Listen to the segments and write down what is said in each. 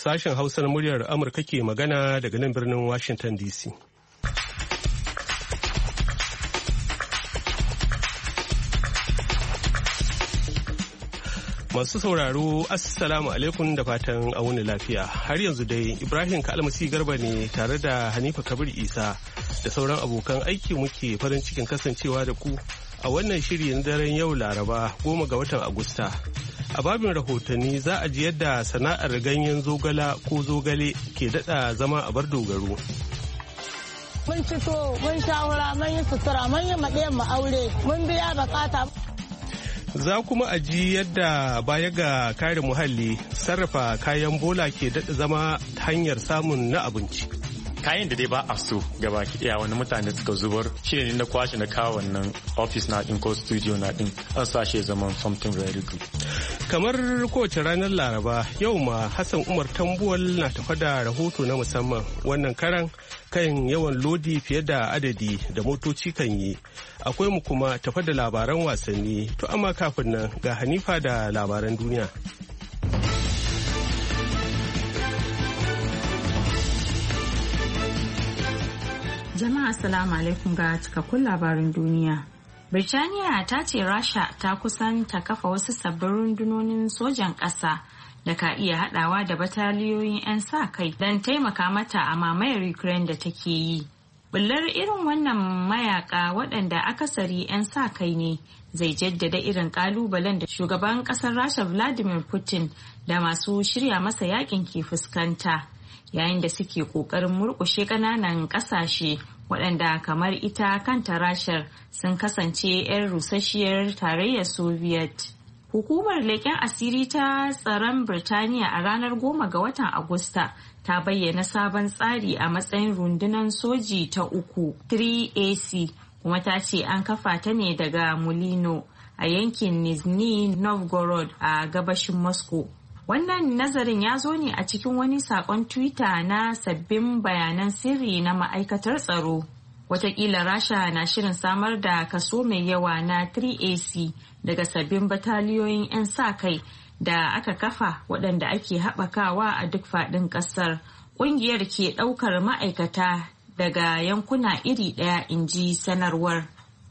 Sashen Hausa na muryar Amurka ke magana daga nan birnin Washington DC. Masu sauraro, Assalamu alaikum da fatan wuni lafiya. Har yanzu dai Ibrahim Kalmasi Garba ne tare da Hanifa Kabir Isa da sauran abokan aiki muke farin cikin kasancewa da ku a wannan shiri na daren yau Laraba 10 ga watan Agusta. A babin rahotanni za a ji yadda sana'ar ganyen zogala ko zogale ke daɗa zama a bar dogaro. Mun cito, mun shawara, mun yi sutura, mun yi maɗayan mu aure, mun biya bukata. Za kuma a ji yadda baya ga kare muhalli sarrafa kayan bola ke daɗa zama hanyar samun na abinci. Kayan da dai ba a so gaba ɗaya wani mutane suka zubar shi ne na kwashe na kawo wannan office na ɗin ko studio na ɗin an sa shi zaman something very good. Kamar kowace ranar Laraba yau ma Hassan Umar Tambuwal na tafa da rahoto na musamman wannan karan kan yawan lodi fiye da adadi da motoci kan yi. Akwai mu kuma tafa da labaran wasanni to amma kafin nan ga Hanifa da labaran duniya. Jama'a assalamu alaikum ga cikakkun labarin duniya. Birtaniya ta ce Rasha ta kusan ta kafa wasu sabbin rundunonin sojan ƙasa da ka iya haɗawa da bataliyoyin 'yan sa-kai don taimaka mata a mamayar Ukraine da take yi. Bullar irin wannan mayaka waɗanda akasari 'yan sa-kai ne zai jaddada irin ƙalubalen da shugaban ƙasar Rasha Vladimir Putin da masu shirya masa yakin ke fuskanta. Yayin da suke ƙoƙarin murƙushe ƙananan ƙasashe waɗanda kamar ita kanta Rashar sun kasance 'yan rusasshiyar tarayyar Soviet. Hukumar leƙen asiri ta tsaron Birtaniya a ranar 10 ga watan Agusta ta bayyana sabon tsari a matsayin rundunar soji ta 3AC kuma ta ce an kafa ta ne daga Mulino a yankin Nizhny Novgorod a gabashin Moscow. Wannan nazarin ya zo ne a cikin wani sakon Twitter na sabbin bayanan sirri na ma'aikatar tsaro. Wataƙila Rasha na shirin samar da kaso mai yawa na 3AC daga sabbin bataliyoyin 'yan sa-kai da aka kafa waɗanda ake haɓakawa a duk faɗin ƙasar. Ƙungiyar ke ɗaukar ma'aikata daga yankuna iri ɗaya, inji sanarwar.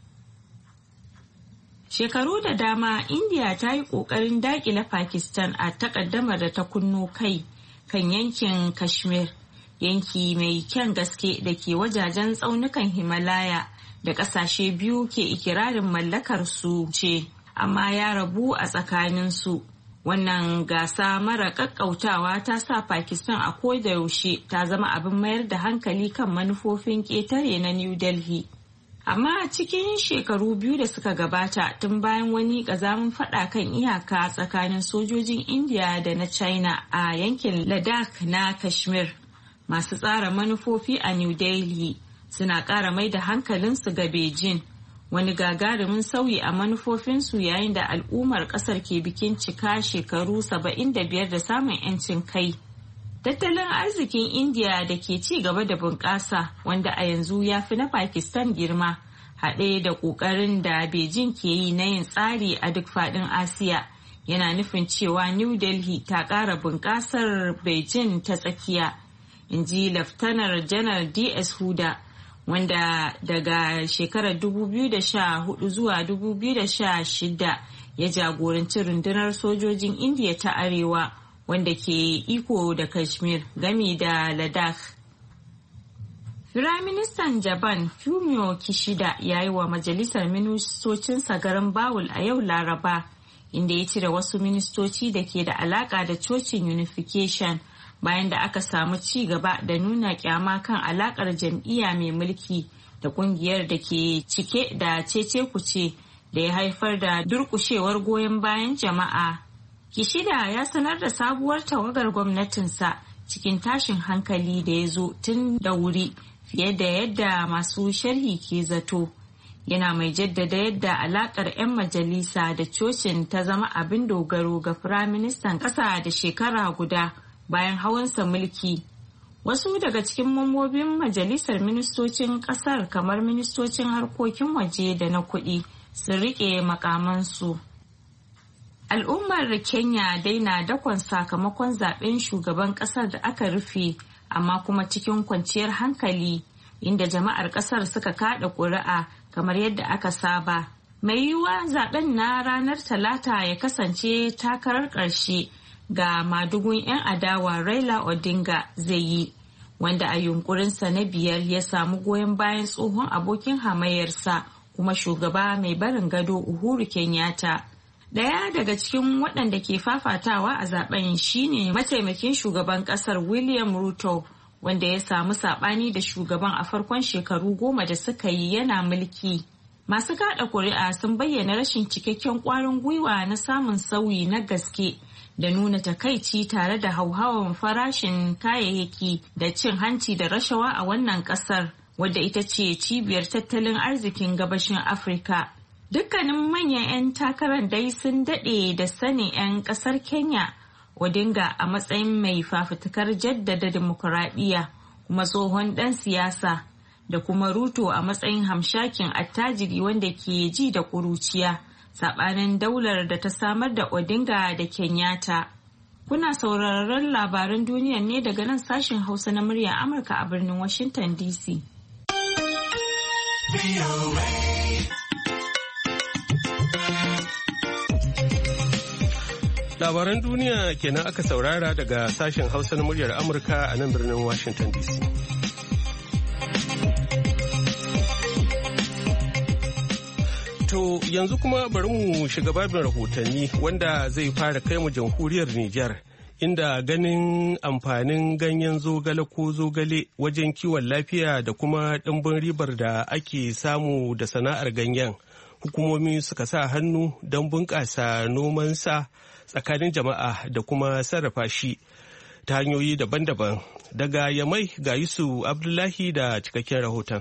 Shekaru da dama India ta yi ƙoƙarin daƙile Pakistan a takaddamar da ta kunno kai kan yankin Kashmir, yanki mai kyan gaske da ke wajajen tsaunukan Himalaya da ƙasashe biyu ke ikirarin mallakar su ce, amma ya rabu a tsakaninsu. Wannan gasa mara ƙaƙƙautawa ta sa Pakistan a kodayaushe ta zama abin mayar da hankali kan manufofin ƙetare na New Delhi. Amma cikin shekaru biyu da suka gabata tun bayan wani ƙazamin faɗa kan iyaka tsakanin sojojin India da na China a yankin Ladakh na Kashmir, masu tsara manufofi a New Delhi suna ƙara mai da hankalinsu ga Beijing, wani gagarumin sauyi a manufofinsu yayin da al'ummar ƙasar ke bikin cika shekaru 75 da samun 'yancin kai. Tattalin arzikin India da ke ci gaba da bunƙasa wanda a yanzu ya fi na Pakistan girma, haɗe da ƙoƙarin da Beijing ke yi na yin tsari a duk faɗin Asiya, yana nufin cewa New Delhi ta ƙara bunƙasar Beijing ta tsakiya, in ji Laftanar Janar DS Huda, wanda daga shekarar 2014 zuwa 2016 ya jagoranci rundunar sojojin India ta Arewa, wanda ke iko da Kashmir gami da Ladakh. Firaministan Japan Fumio Kishida ya yi wa majalisar ministocinsa garin Bawul a yau Laraba, inda ya cire wasu ministoci da ke da alaka da cocin Unification bayan da aka samu ci gaba da nuna kyama kan alakar jam'iyya mai mulki da kungiyar da ke cike da cece-kuce da ya haifar da durƙushewar goyon bayan jama'a. Kishida ya sanar da sabuwar tawagar gwamnatinsa cikin tashin hankali da ya zo tun da wuri fiye da yadda masu sharhi ke zato. Yana mai jaddada yadda alakar 'yan majalisa da cocin ta zama abin dogaro ga firaministan ƙasa da shekara guda bayan hawansa mulki. Wasu daga cikin mambobin majalisar ministocin ƙasar kamar ministocin harkokin waje da na kuɗi sun riƙe makamansu. Al'ummar Kenya dai na dakon sakamakon zaben shugaban kasar da aka rufe, amma kuma cikin kwanciyar hankali, inda jama'ar kasar suka kada ƙuri'a kamar yadda aka saba. Mai yiwuwa zaben na ranar Talata ya kasance takarar ƙarshe ga madugun 'yan adawa Raila Odinga zai yi, wanda a yunkurinsa na 5 ya samu goyon bayan tsohon abokin hamayyarsa kuma shugaba mai barin gado Uhuru Kenyatta. Daya daga cikin waɗanda ke fafatawa a zaben shine mataimakin shugaban ƙasar William Ruto, wanda ya samu saɓani da shugaban a farkon shekaru 10 da suka yi yana mulki. Masu kaɗa ƙuri'a sun bayyana rashin cikakken ƙwarin gwiwa na samun sauyi na gaske da nuna takaici tare da hauhawan farashin kayayyaki da cin hanci da rashawa a wannan ƙasar, wadda ita ce cibiyar tattalin arzikin gabashin Afirka. Dukkanin manyan 'yan takarar dai sun daɗe da sanin 'yan ƙasar Kenya Odinga a matsayin mai fafutukar jaddada dimokuraɗiyya kuma tsohon ɗan siyasa, da kuma Ruto a matsayin hamshakin attajiri wanda ke ji da ƙuruciya, saɓanin daular da ta samar da Odinga da Kenyatta. Kuna sauraron labaran duniya ne daga nan sashen Hausa na muryar Amurka a birnin Washington DC. Labaran duniya kenan aka saurara daga sashen Hausa na muryar Amurka a nan birnin Washington DC. To yanzu kuma bari mu shiga babin rahotanni wanda zai fara kai mu jamhuriyar Nijar, inda ganin amfanin ganyen zogale ko zogale wajen kiwon lafiya da kuma ɗimbin ribar da ake samu da sana'ar ganyen, hukumomi suka sa hannu don bunƙasa nomansa tsakanin jama'a da kuma sarrafa shi ta hanyoyi daban-daban. Daga Yamai ga Yusuf Abdullahi da cikakken rahoton.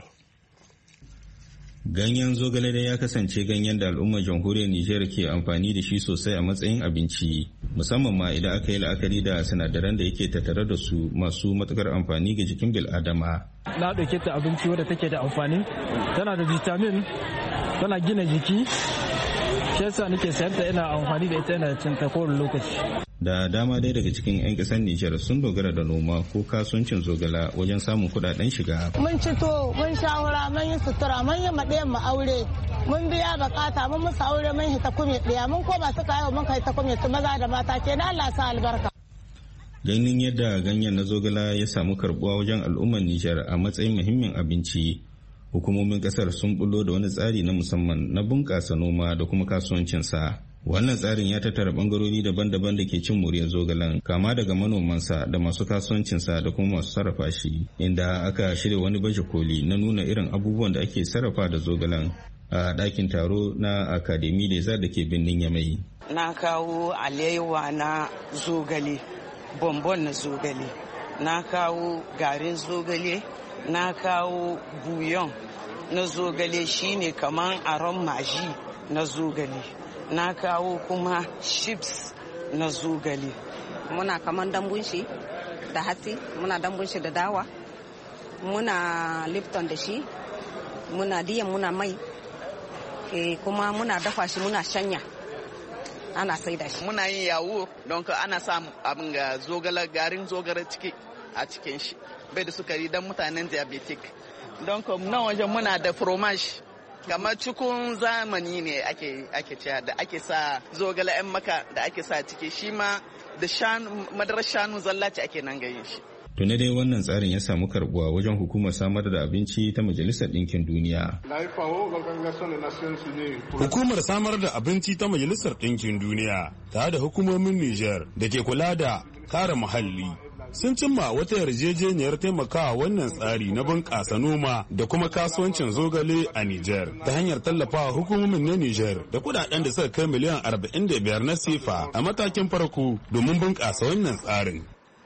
Ganyen zogale dai ya kasance ganyen da al'ummar jamhuriyar Nijar ke amfani da shi sosai a matsayin abinci, musamman ma idan aka yi la'akari da sinadaran da yake tattare da su masu matukar amfani ga jikin bil'adama. Na ɗauke ta abinci wadda take da amfani, tana da vitamin, tana gina jiki, shi yasa nake sayar ta, ina amfani da ita, ina cin ta kowane lokaci. Da dama dai daga cikin 'yan ƙasar Nijar sun dogara da noma ko kasuwancin zogala wajen samun kuɗaɗen shiga. Mun ci to, mun shawara, mun yi sutura, mun yi maɗayan mu aure, mun biya bukata, mun musu aure, mun hita kume ɗaya, mun koma suka yau mun kai ta kume maza da mata, ke da Allah sa albarka. Ganin yadda ganyen na zogala ya samu karɓuwa wajen al'ummar Nijar a matsayin muhimmin abinci, hukumomin ƙasar sun bullo da wani tsari na musamman na bunƙasa noma da kuma kasuwancinsa. Wannan tsarin ya tattara bangarori daban-daban da ke cin muryar zogalen, kama daga manomansa da masu kasuwancinsa da kuma masu sarrafa shi, inda aka shirya wani baje koli na nuna irin abubuwan da ake sarrafa da zogalen a ɗakin taro na Akademi Lezar da ke birnin Yamai. Na kawo alewa na zogale, bonbon na zogale, na kawo garin zogale, na kawo buyon na zogale shine kaman aron maji na zogale. Na kawo kuma chips na zogale. Muna kaman dambun shi da hatsi, muna dambun shi da dawa, muna lipton da shi, muna diyan, muna mai, kuma muna dafa shi, muna shanya, ana sai da shi. Muna yin yawo don ka ana sa abin ga zogale, garin zogale ciki a cikin shi, bai da sukari don mutanen diabetic. Don ka nan wajen muna da fromage, kamar cikin zamani ne ake cewa da ake sa zogale 'yan maka da ake sa ciki, shi ma da madarar shanu zalla ce ake nan gayin shi. Tuni dai wannan tsarin ya samu karbuwa wajen hukumar samar da abinci ta Majalisar Ɗinkin Duniya. Hukumar samar da abinci ta Majalisar Ɗinkin Duniya tare da hukumomin Nijar da ke kula da kare muhalli sun cimma wata yarjejeniyar taimakawa wannan tsari na bunƙasa noma da kuma kasuwancin zogale a Nijar ta hanyar tallafawa hukumomin na Nijar da kudaden da suka kai miliyan 45 na sefa a matakin farko domin bunƙasa wannan tsarin.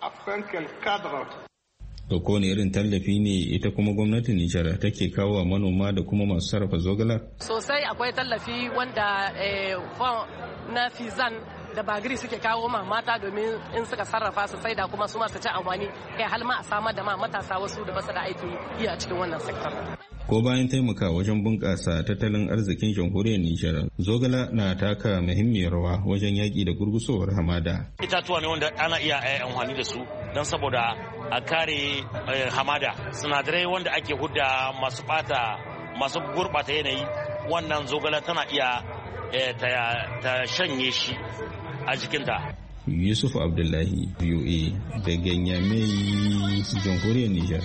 Da kowane irin tallafi ne ita kuma gwamnatin Nijar take kawo wa manoma da kuma masu sarrafa zogala? Sosai akwai tallafi wanda na Fizan da bagiri suke kawo ma mata domin in suka sarrafa su saida kuma su ma su ci amfani kai har ma a samar da ma matasa wasu da basu da aiki yi a cikin wannan sektor. Ko bayan taimaka wajen bunƙasa tattalin arzikin jamhuriyar Nijar, zogala na taka muhimmiyar rawa wajen yaƙi da gurgusowar hamada. Itatuwa ne wanda ana iya amfani da su don saboda a kare hamada. Sinadarai wanda ake hudda masu gurɓata yanayi, wannan zogala tana iya ta shanye shi a jikinta. Yusuf Abdullahi, VOA, daga Nyamai, jamhuriyar Nijar.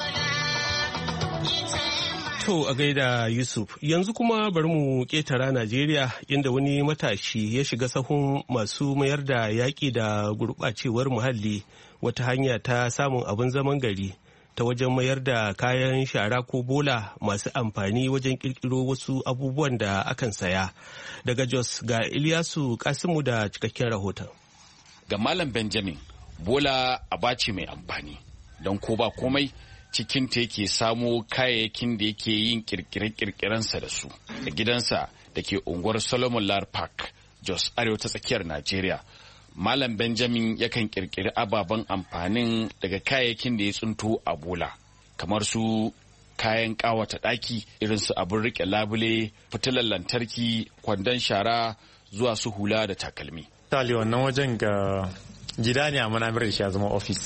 To a gaida Yusuf, yanzu kuma bari mu ƙetara Najeriya inda wani matashi ya shiga sahun masu mayar da yaƙi da gurɓacewar muhalli wata hanya ta samun abin zaman gari ta wajen mayar da kayan shara ko bola masu amfani wajen ƙirƙiro wasu abubuwan da akan saya. Daga Jos ga Ilyasu Kasimu da cikakken rahoton. Ga Malam Benjamin, bola aba ce mai amfani don ko ba komai cikinta yake samo kayayyakin da yake yin kirkire-kirkirensa da su a gidansa da ke unguwar Solomon Lar Park, Jos, arewa ta tsakiyar Najeriya. Malam Benjamin yakan kirkiri ababen amfanin daga kayayyakin da ya tsinto a bola, kamar su kayan ƙawata ɗaki irin su abin riƙe labule, fitilar lantarki, kwandon shara zuwa su hula da takalmi. Tali wannan wajen ga gida ne a manamir da shi ya zama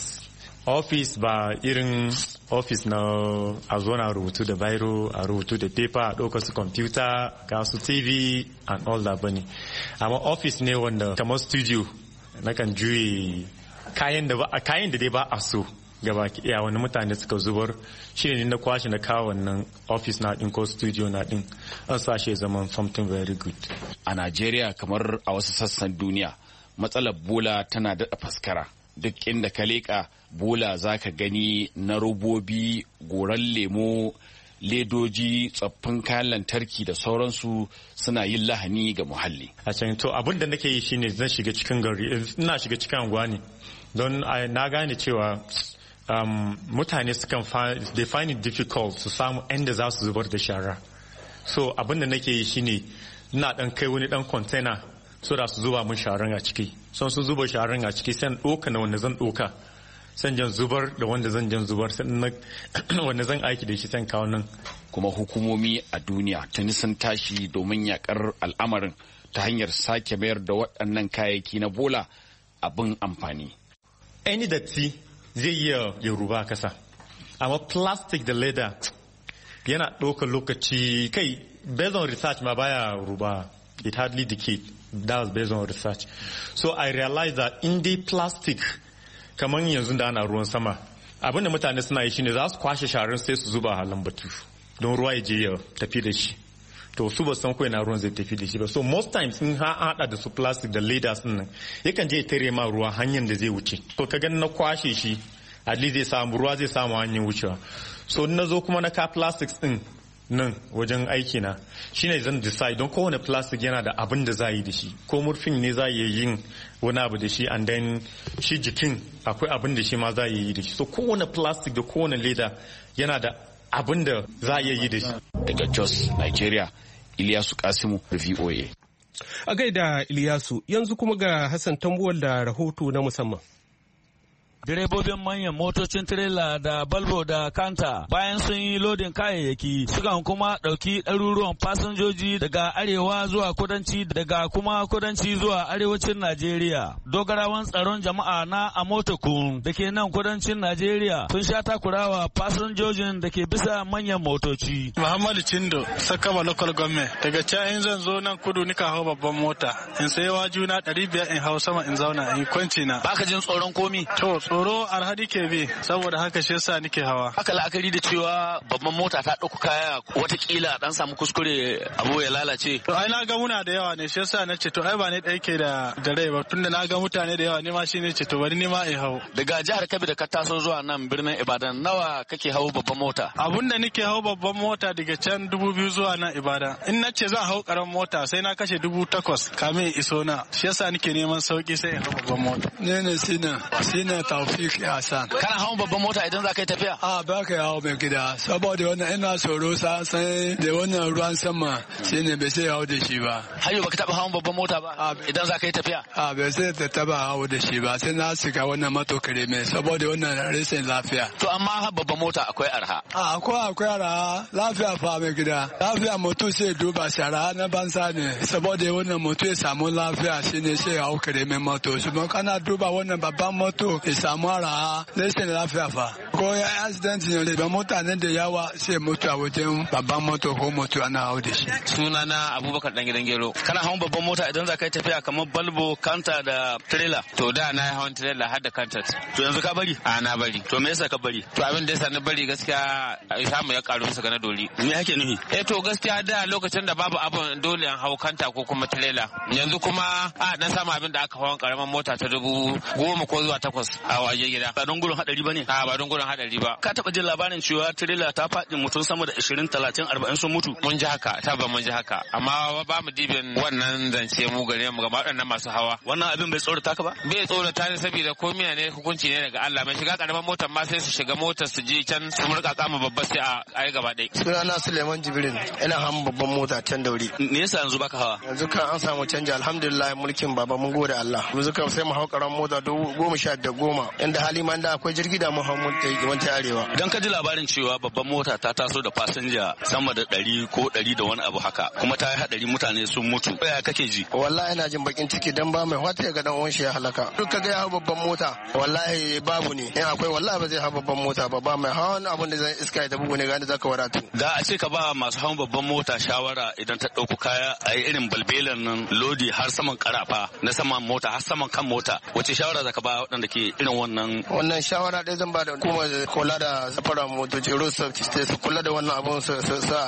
office ba irin office na a zo na rubutu da biro, a rubutu da paper, a ɗauka su computer, ga su TV and all that bane. Amma office ne wanda kamar studio na kan juye kayan da dai ba a so gaba iya wani mutane suka zubar shi ne na kwashe na kawo wannan office na ɗin ko studio na ɗin an sa shi zaman something very good. A Najeriya kamar a wasu sassan duniya matsalar bola tana daɗa faskara. Duk inda ka leƙa bola za ka gani na robobi, goran lemo, ledoji, tsoffin kayan lantarki da sauransu suna yin lahani ga muhalli. A can to abin da nake yi shine zan shiga cikin gari, ina shiga cikin anguwa ne don na gane cewa mutane sukan they find it difficult su samu inda za su zubar da shara. So abin da nake yi shine ina dan kai wani dan container so da su zuba mun sharan a ciki. Son su zuba sharan a ciki sai ɗoka na wanda zan ɗoka. San jan zubar da wanda zan jan zubar wanda zan aiki da shi san kawo nan. Kuma hukumomi a duniya tuni sun tashi domin yakar al'amarin ta hanyar sake mayar da waɗannan kayayyaki na bola abin amfani. Any datti zai iya ya ruba kasa. Amma plastic da leather yana ɗaukar lokaci kai based on research ma baya ruba. It hardly decayed. That was based on research. So I realized that in the plastic kamar yanzu da ana ruwan sama abin da mutane suna yi shine za su kwashe sharan sai su zuba a lambatu don ruwa ya je ya tafi da shi. To su ba san ko ina ruwan zai tafi da shi ba. So most times in hada da su plastic da leaders din nan yakan je tare ma ruwa hanyar da zai wuce. To ka gani na kwashe shi at least zai samu ruwa zai samu hanyar wucewa. So na zo kuma na ka plastics din nan wajen aiki na shine zan decide don kowane plastic yana da abin da za yi da shi ko murfin ne za yi yin wani abu da shi and then shi jikin akwai abin da shi ma za yi da shi. So kowane plastic da kowane leda yana da abin da za yi da shi. Daga Jos, Nigeria, Ilyasu Kasimu, VOA. A gaida Ilyasu, yanzu kuma ga Hassan Tambuwal da rahoto na musamman. Direbobin manyan motocin tirela da balbo da kanta bayan sun yi lodin kayayyaki sukan kuma ɗauki ɗaruruwan fasinjoji daga arewa zuwa kudanci daga kuma kudanci zuwa arewacin Najeriya. Dogarawan tsaron jama'a na Amotokun da ke nan kudancin Najeriya sun sha takurawa fasinjojin da ke bisa manyan motoci. Muhammadu Chindo, Sakama Local Government. Daga can in zan zo nan kudu nika hau babban mota. In sayi wajuna 500 in hau sama in zauna in kwanci na. Baka jin tsoron komi? To tsoro arhadi ke bi saboda haka shi yasa nike hawa. Haka la'akari da cewa babban mota ta ɗauko kaya watakila dan samu kuskure abu ya lalace. To ai na ga muna da yawa ne shi yasa na ce to ai ba ne ɗaya ke da rai ba tunda na ga mutane da yawa ne ma shi ne ce to bari ni ma in hau. Daga jihar Kebbi da ka taso zuwa nan birnin Ibadan nawa kake hau babban mota? Abun da nike hau babban mota daga can 2000 zuwa nan Ibadan. In na ce zan hau karamin mota sai na kashe 8,000 kamin iso na. Shi yasa nike neman sauki sai in hau babban mota. Ne Sina Taufik Hassan. Kana hawan babban mota idan za ka yi tafiya? A ba ka yawo mai gida saboda wannan ina tsoro sai da wannan ruwan sama shi ne bai sai hawo da shi ba. Hayo baka taba hawan babban mota ba idan za ka yi tafiya? A bai sai ta taba hawo da shi ba sai na shiga wannan mato kare mai saboda wannan rashin lafiya. To amma babban mota akwai arha. Akwai arha lafiya fa mai gida. Lafiya mutum sai duba shara na banza ne saboda wannan mutum ya samu lafiya shine sai hawo kare mai moto. Shi kana duba wannan babban moto ya samu arha rashin lafiya fa. Ko ya accident ne da mutane da yawa sai mutu a wajen babban moto ko moto ana hawo da shi. Sunana Abubakar dan gidan Gero. Kana hawan babban mota idan za ka yi tafiya kamar Balbo, Kanta da trailer? To da na hawan trailer har da Kanta. To yanzu ka bari? Na bari. To me yasa ka bari? To abin da yasa na bari gaskiya samu ya karu bisa ga na doli. Me yake nufi? To gaskiya da lokacin da babu abin dole an hau Kanta ko kuma trailer. Yanzu kuma dan samu abin da aka hawan karaman mota ta 10,000 ko zuwa 8 a waje gida. Ba don gudun hadari bane? Ba don gudun hadari ba. Ka taba jin labarin cewa trailer ta faɗi mutum sama da 20, 30, 40 sun mutu? Mun ji haka, mun ji haka. Amma ba mu dibin wannan zance mu gare mu ga waɗannan masu hawa. Wannan abin bai tsorata ka ba? Bai tsorata ne saboda komai ne hukunci ne daga Allah. Mai shiga karaman motar ma sai su shiga motar su je can su murka kama babba sai a yi gaba ɗaya. Sunana Suleiman Jibrin, ina hawan babban mota can dauri. Me yasa yanzu baka hawa? Yanzu kan an samu canji alhamdulillah mulkin baba mun gode Allah. Yanzu kan sai mu hau karaman mota 10,000 inda hali ma da akwai jirgi da mu hau mun ta arewa. Idan ka ji labarin cewa babban mota ta taso da fasinja sama da 100 ko 100 da wani abu haka kuma ta yi hadari mutane sun mutu, ya kake ji? Wallahi ina jin bakin ciki dan ba mai wata ga dan uwan shi ya halaka. Duk kaga ya hau babban mota wallahi babu ne. In akwai wallahi ba zai hau babban mota ba mai hawan abun da zai iska ya bugu ne ga da zaka wadatu. Da a ce ka ba masu hawan babban mota shawara idan ta dauko kaya a yi irin balbelan nan lodi har saman karafa na saman mota har saman kan mota, wace shawara zaka ba waɗanda ke irin wannan shawara dai zan ba da kuma kula da safaran motoci road safety su kula da wannan abun su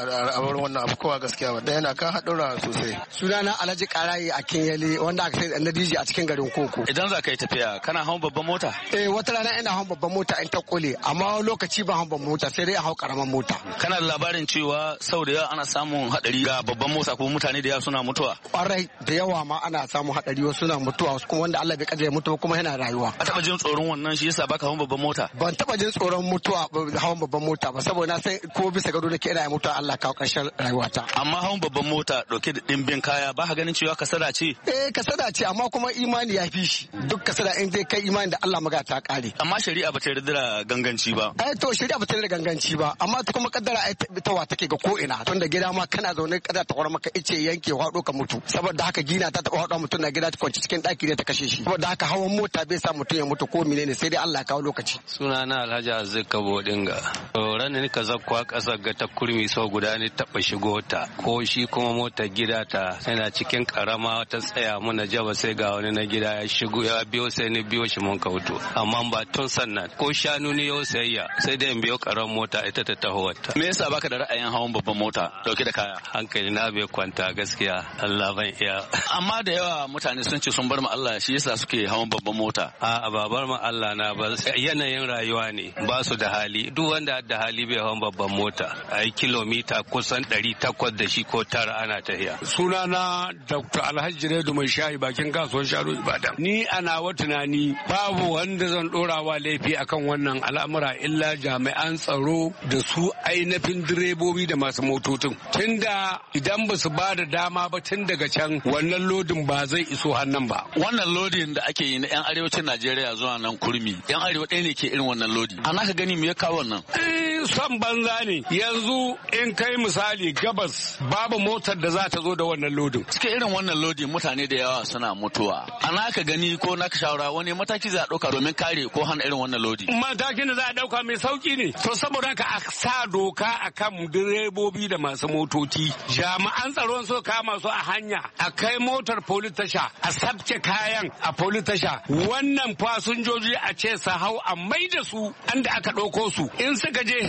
a wurin wannan abu kowa gaskiya ba da yana kan haɗura sosai. Sunana Alhaji Karayi a Kinyele wanda aka sai na DJ a cikin garin Koko. Idan za ka yi tafiya kana hawan babban mota? Wata rana ina hawan babban mota in ta kule amma lokaci ba hawan babban mota sai dai a hau karaman mota. Kana da labarin cewa sau da yawa ana samun hadari ga babban mota ko mutane da yawa suna mutuwa? Kwarai da yawa ma ana samun hadari wasu suna mutuwa wasu kuma wanda Allah bai kaddara mutuwa kuma yana rayuwa. A taba jin tsoron wannan shi yasa baka hawan babban mota? Ban taba jin tsoron mutuwa hawan babban mota ba saboda na san ko bisa gado nake ina mutuwa Allah kawo ƙarshen rayuwata. Amma hawan babban mota dauke da dimbin kaya ba ka ganin cewa kasada ce? Kasada ce amma kuma imani ya fi shi. Duk kasada in dai kai imani da Allah maga ta kare. Amma shari'a ba ta yarda da ganganci ba. To shari'a ba ta yarda da ganganci ba amma ta kuma kaddara ta wa take ga ko ina tun da gida ma kana zaune kada ta kwar maka ice yanke hado ka mutu saboda haka gina ta taba hado mutum na gida ta kwanci cikin daki ne ta kashe shi saboda haka hawan mota bai sa mutum ya mutu ko menene sai dai Allah ya kawo lokaci. Sunana Alhaji Azzika Bodinga. Ran ne ka zakwa kasar ga ta kurmi sau guda ne taba shigo ta ko shi kuma motar gida ta yana cikin karama ta tsaya muna jaba sai ga wani na gida ya shigo ya biyo sai ni biyo shi mun kauto amma ba tun sannan ko shanu ne yau sayayya sai dai in biyo karan mota ita ta taho wata. Me yasa baka da ra'ayin hawan babban mota dauke da kaya? Hankali na bai kwanta gaskiya Allah ban iya. Amma da yawa mutane sun ce sun bar mu Allah shi yasa suke hawan babban mota. A'a ba bar mu Allah na ba yanayin rayuwa ne ba su da hali duk wanda da hali bai hawan babban mota ai kilomita kusan 800 da shi ko 9 ana tafiya. Sunana Dr. Alhaji Redu mai shayi bakin kasuwar Sharo Ibadan. Ni ana wa tunani babu wanda zan dorawa laifi akan wannan al'amura illa jami'an tsaro da su ainihin direbobi da masu motocin. Tunda idan ba su ba da dama ba tun daga can wannan lodin ba zai iso hannun ba. Wannan lodin da ake yi na 'yan arewacin Najeriya zuwa nan kurmi 'yan arewa ɗaya ne ke irin wannan lodi. Ana ka gani me ya kawo wannan? Son banza ne yanzu in kai misali gabas babu motar da za ta zo da wannan lodin. Cikin irin wannan lodi mutane da yawa suna mutuwa. Ana ka gani ko na ka shawara wani mataki za a ɗauka domin kare ko hana irin wannan lodi? Matakin da za a ɗauka mai sauki ne. To saboda ka a sa doka akan direbobi da masu motoci. Jami'an tsaron so kama su a hanya a kai motar police tasha a sabke kayan a police tasha. Wannan fasinjoji a ce su hau a mai da su an da aka ɗauko su in suka je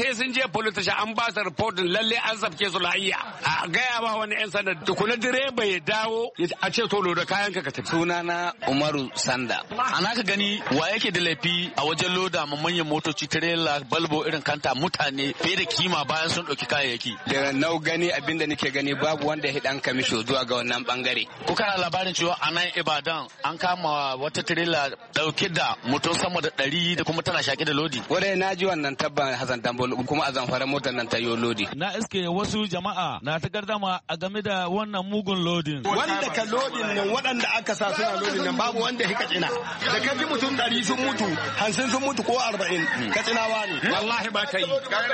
sai sun je police station an ba su reportin lalle an sabke su lahiya a gaya ba wani yan sanda tukuna direba ya dawo a ce to loda kayan ka tafi. Sunana Umaru Sanda. Ana ka gani wa yake da laifi a wajen loda ma manyan motoci trailer balbo irin kanta mutane fiye da kima bayan sun ɗauki kayayyaki. Da nau gani abinda nake gani babu wanda ya dan kamisho zuwa ga wannan bangare. Ko kana labarin cewa a nan Ibadan an kama wata trailer dauke da mutum sama da 100 da kuma tana shaƙi da lodi. Wadai na ji wannan tabban Hassan Tambol kuma a Zamfara motar nan ta yi lodi. Na iske wasu jama'a na ta gardama a game da wannan mugun lodin. Wanda ka lodin nan waɗanda aka sa suna lodin nan babu wanda ya kacina. Da ka ji mutum 100 sun mutu, 50 sun mutu ko 40 kacinawa ne. Wallahi ba ta yi.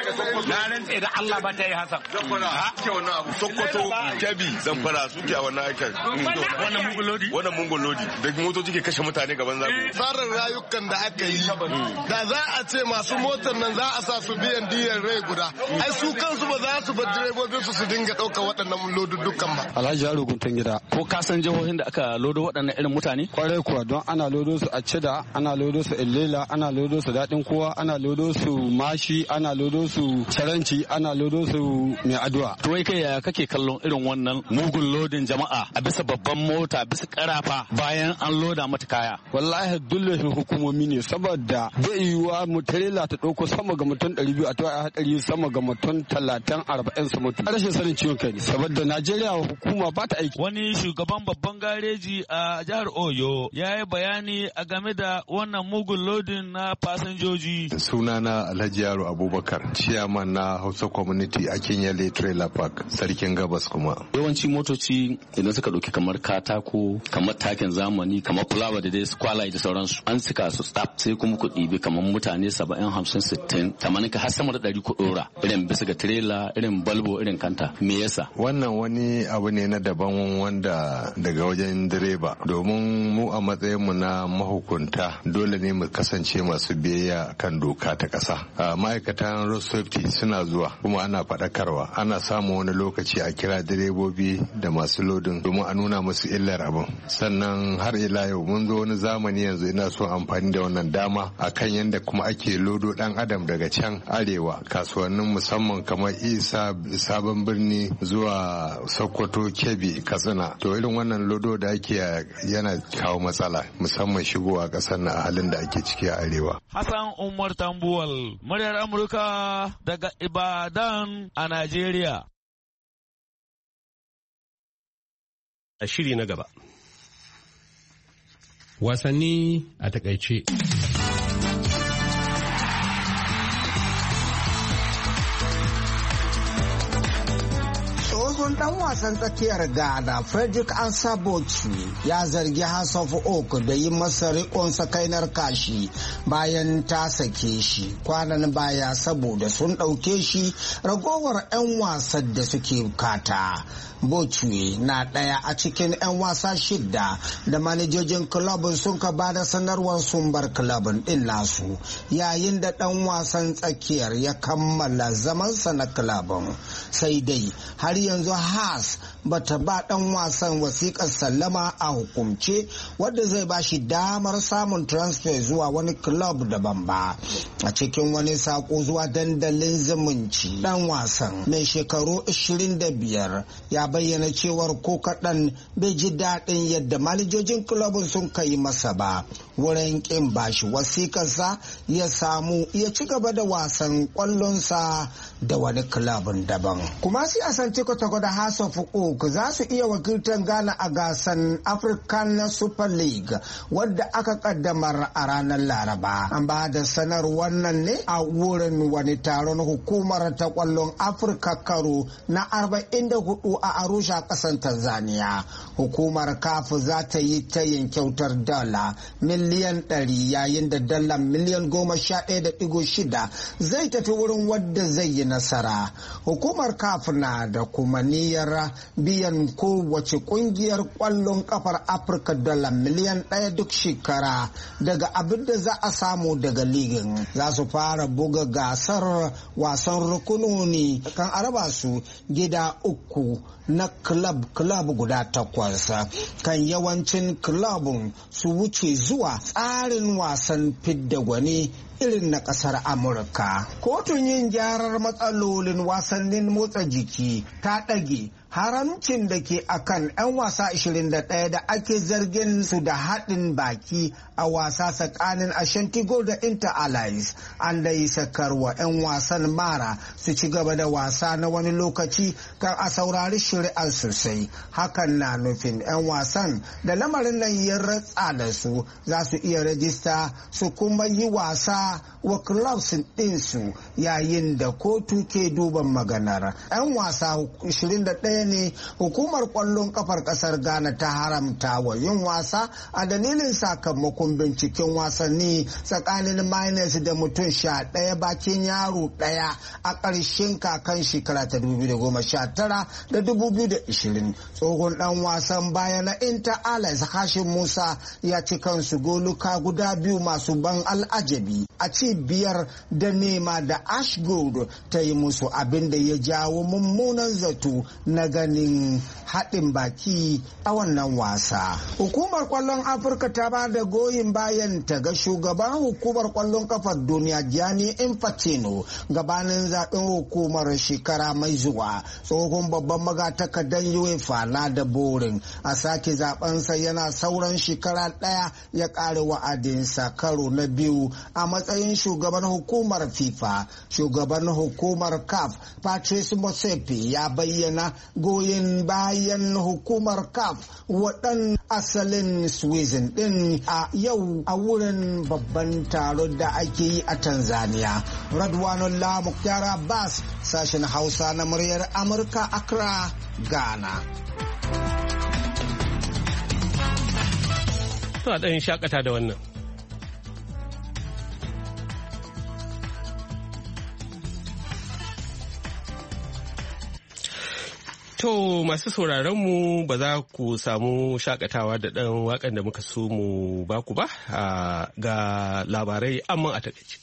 Na rantse da Allah ba ta yi Hassan. Zamfara ke wannan abu. Sokoto, Kebbi, Zamfara suke a wannan aikin. Wannan mugun lodi? Wannan mugun lodi. Da motoci ke kashe mutane gaban zaɓe. Tsarin rayukan da aka yi. Da za a ce masu motar nan za a sa su biyan diyar rai guda. Ai su kansu ba za su bar direbobin su dinga ɗaukar waɗannan loduddukan ba. Alhaji Yaro Guntun Gida. Ko ka san jihohin da aka lodo waɗannan irin mutane? Kwarai kuwa don ana lodo su a Cida, ana lodo su Illela, ana lodo su Daɗin Kowa, ana lodo su Mashi, ana lodo su Caranci, ana lodo su Mai Addu'a. To wai kai yaya kake kallon irin wannan mugun lodin jama'a a bisa babban mota bisa karafa bayan an loda mata kaya? Wallahi dullafin hukumomi ne saboda bai yiwuwa mu trailer ta ɗauko sama ga mutum 200 a tawa hadari sama ga mutum 30-40 su mutu. Rashin sanin ciwon kai ne saboda Najeriya hukuma ba ta aiki. Wani shugaban babban gareji a jihar Oyo ya yi bayani a game da wannan mugun lodin na fasinjoji. Sunana Alhaji Yaro Abubakar, chairman na Hausa Community a Kinyale Trailer Park, Sarkin Gabas kuma. Yawanci motoci idan suka ɗauki kamar katako, kamar takin zamani, kamar fulawa da dai kwalaye da sauransu. An sika su tsaf sai kuma ku ɗibi kamar mutane 70, 50, 60, 80 ka har sama da 100 ku ɗora. Irin bisa ga trailer, irin balbo, irin kanta. Me yasa? Wannan wani abu ne na daban wanda daga wajen direba. Domin mu a matsayinmu na mahukunta dole ne mu kasance masu biyayya kan doka ta ƙasa. Ma'aikatan road safety suna zuwa kuma ana faɗakarwa. Ana samun wani lokaci a kira direbobi da masu lodin domin a nuna musu illar abin. Sannan har ila yau mun zo wani zamani yanzu ina so amfani da wannan dama akan yadda kuma ake lodo dan adam daga can arewa kasuwannin musamman kamar Isa Sabon Birni zuwa Sokoto, Kebbi, Katsina. To irin wannan lodo da ake yana kawo matsala musamman shigowa kasar na halin da ake ciki a arewa. Hassan Umar Tambuwal, muryar Amurka daga Ibadan a Najeriya. A shiri na gaba. Wasanni a takaice. Tsohon dan wasan tsakiyar Ghana Frederick Ansabochi ya zargi House of Oak da yi masa riƙon sakainar kashi bayan ta sake shi kwanan baya saboda sun ɗauke shi ragowar 'yan wasan da suke kata. Bochwe na ɗaya a cikin 'yan wasa 6 da manajojin kulabin sun ka ba da sanarwar sun bar kulabin ɗin nasu yayin da ɗan wasan tsakiyar ya kammala zamansa na kulabin. Sai dai har yanzu Haas bata ba ɗan wasan wasiƙar sallama a hukumce wadda zai ba shi damar samun transfer zuwa wani club daban ba. A cikin wani sako zuwa dandalin zumunci ɗan wasan mai shekaru 25 ya bayyana cewar ko kaɗan bai ji daɗin yadda manajojin kulabin sun kai masa ba wurin ƙin bashi wasikarsa ya samu ya ci gaba da wasan ƙwallonsa da wani kulabin daban. Kuma sai a san Tikotoko da House of Oak za su iya wakiltar Ghana a gasan African Super League wadda aka kaddamar a ranar Laraba. An ba da sanar wannan ne a wurin wani taron hukumar ta ƙwallon Afirka karo na 44 a Arusha ƙasar Tanzania. Hukumar CAF za ta yi tayin kyautar dala miliyan 100 yayin da dala miliyan 11.6 zai tafi wurin wadda zai yi nasara. Hukumar CAF na da kuma niyyar biyan kowace kungiyar kwallon kafar Afirka dala miliyan 1 duk shekara daga abin da za a samu daga ligin. Za su fara buga gasar wasan rukunoni kan araba su gida 3 na club guda 8 kan yawancin clubun su wuce zuwa tsarin wasan fidda gwani irin na ƙasar Amurka. Kotun yin gyarar matsalolin wasannin motsa jiki ta ɗage haramcin da ke akan 'yan wasa 21 da ake zargin su da haɗin baki a wasa tsakanin Ashanti Gold da Inter Allies. An da yi sakarwa 'yan wasan mara su ci gaba da wasa na wani lokaci kan a saurari shari'ar sosai. Hakan na nufin 'yan wasan da lamarin nan ya ratsa da su za su iya rajista su kuma yi wasa wa clubs ɗinsu yayin da kotu ke duban maganar. 'Yan wasa 21 ne hukumar kwallon kafar kasar Ghana ta haramta wa yin wasa a dalilin sakamakon binciken wasanni tsakanin minus da mutum 11 bakin yaro ɗaya a ƙarshen kakan shekara ta 2019 da 2020. Tsohon ɗan wasan baya na Inter Allies Hashim Musa ya ci kansu goluka guda biyu masu ban al'ajabi a ci 5-0 da Ash Gold ta yi musu, abin da ya jawo mummunan zato na ganin haɗin baki a wannan wasa. Hukumar kwallon Afirka ta ba da goyin bayan ta ga shugaban hukumar kwallon kafar duniya Gianni Infantino gabanin zaɓen hukumar shekara mai zuwa. Tsohon babban magatakardan UEFA na da burin a sake zaɓensa yana sauran shekara ɗaya ya ƙare wa'adinsa karo na biyu a matsayin shugaban hukumar FIFA. Shugaban hukumar CAF Patrice Motsepe ya bayyana goyon bayan hukumar CAF waɗan asalin Sweden ɗin a yau a wurin babban taron da ake yi a Tanzania. Radwanullah Mukhtar Abbas, sashen Hausa na muryar Amurka, Accra, Ghana. To a ɗan shakata da wannan. To masu sauraron mu ba za ku samu shakatawa da ɗan waƙan da muka so mu baku ba ga labarai amma a takaice.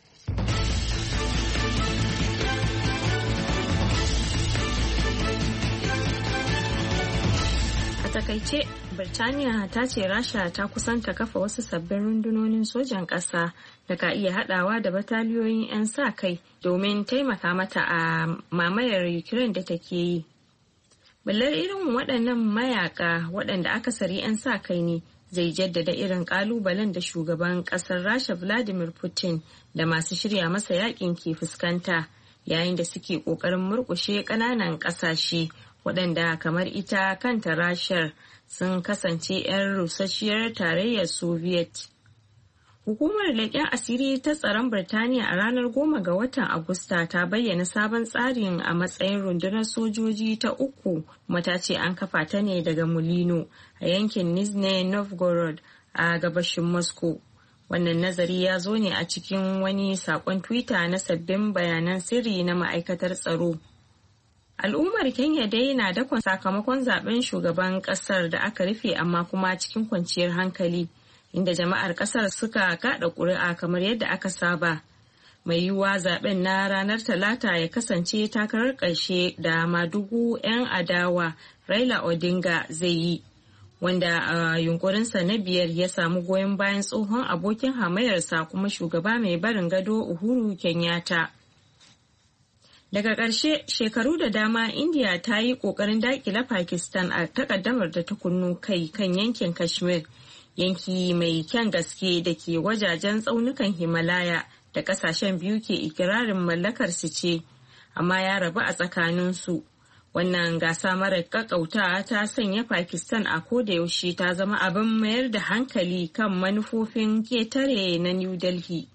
A takaice, Birtaniya ta ce Rasha ta kusanta kafa wasu sabbin rundunonin sojan ƙasa da ka iya haɗawa da bataliyoyin 'yan sa-kai domin taimaka mata a mamayar Ukraine da take yi. Ballar irin waɗannan mayaka waɗanda akasari 'yan sa-kai ne zai jaddada irin ƙalubalen da shugaban ƙasar Rasha Vladimir Putin da masu shirya masa yakin ke fuskanta yayin da suke ƙoƙarin murƙushe ƙananan ƙasashe waɗanda kamar ita kanta Rashar sun kasance 'yan rusasshiyar tarayyar Soviet. Hukumar leƙen asiri ta tsaron Birtaniya a ranar 10 ga watan Agusta ta bayyana sabon tsarin a matsayin rundunar sojoji ta uku, kuma ta ce an kafa ta ne daga Mulino a yankin Nizhny Novgorod a gabashin Moscow. Wannan nazari ya zo ne a cikin wani saƙon Twitter na sabbin bayanan sirri na ma'aikatar tsaro. Al'ummar Kenya dai na dakon sakamakon zaben shugaban ƙasar da aka rufe amma kuma cikin kwanciyar hankali, inda jama'ar kasar suka kada ƙuri'a kamar yadda aka saba. Mai yiwuwa zaben na ranar Talata ya kasance takarar ƙarshe da madugu 'yan adawa Raila Odinga zai yi, wanda a yunkurinsa na biyar ya samu goyon bayan tsohon abokin hamayarsa kuma shugaba mai barin gado Uhuru Kenyatta. Daga ƙarshe, shekaru da dama India ta yi ƙoƙarin daƙile Pakistan a takaddamar da ta kunnu kai kan yankin Kashmir. Yanki mai kyan gaske da ke wajajen tsaunukan Himalaya da kasashen biyu ke ikirarin mallakar su ce, amma ya rabu a tsakaninsu. Wannan gasa mara kakauta ta sanya Pakistan a kodayaushe ta zama abin mayar da hankali kan manufofin ketare na New Delhi.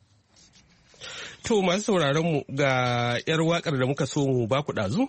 To masu sauraron mu ga 'yar waƙar da muka so mu baku ɗazu.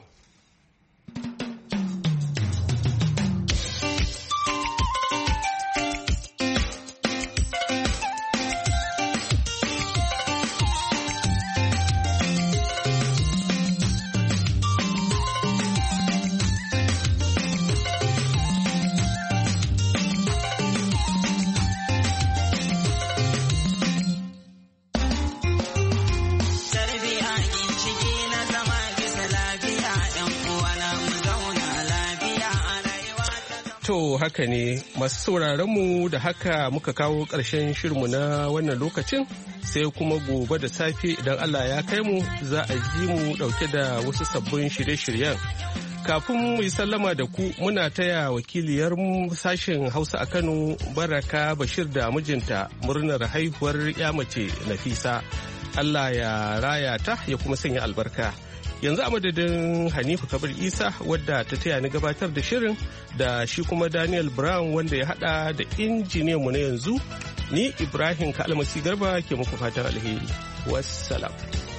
To haka ne masu sauraronmu da haka muka kawo ƙarshen shirinmu na wannan lokacin sai kuma gobe da safe idan Allah ya kai mu za a ji mu dauke da wasu sabbin shirye-shiryen. Kafin mu yi sallama da ku muna taya wakiliyar sashen Hausa a Kano Baraka Bashir da mijinta murnar haihuwar ya mace Nafisa. Allah ya raya ta ya kuma sanya albarka. Yanzu a madadin Hanifu Kabir Isa wadda ta taya ni gabatar da shirin da shi kuma Daniel Brown wanda ya hada da injiniyanmu na yanzu, ni Ibrahim Kalmasi Garba ke muku fatan alheri. Wassalam.